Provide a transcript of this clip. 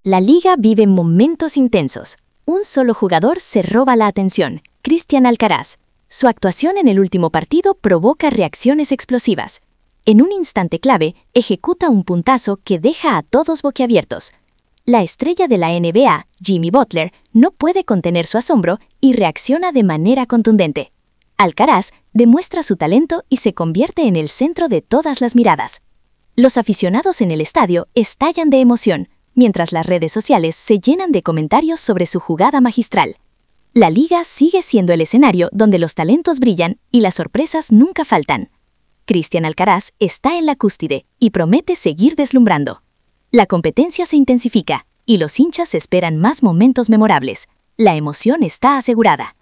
La liga vive momentos intensos. Un solo jugador se roba la atención, Cristian Alcaraz. Su actuación en el último partido provoca reacciones explosivas. En un instante clave, ejecuta un puntazo que deja a todos boquiabiertos. La estrella de la NBA, Jimmy Butler, no puede contener su asombro y reacciona de manera contundente. Alcaraz demuestra su talento y se convierte en el centro de todas las miradas. Los aficionados en el estadio estallan de emoción, mientras las redes sociales se llenan de comentarios sobre su jugada magistral. La liga sigue siendo el escenario donde los talentos brillan y las sorpresas nunca faltan. Cristian Alcaraz está en la cúspide y promete seguir deslumbrando. La competencia se intensifica y los hinchas esperan más momentos memorables. La emoción está asegurada.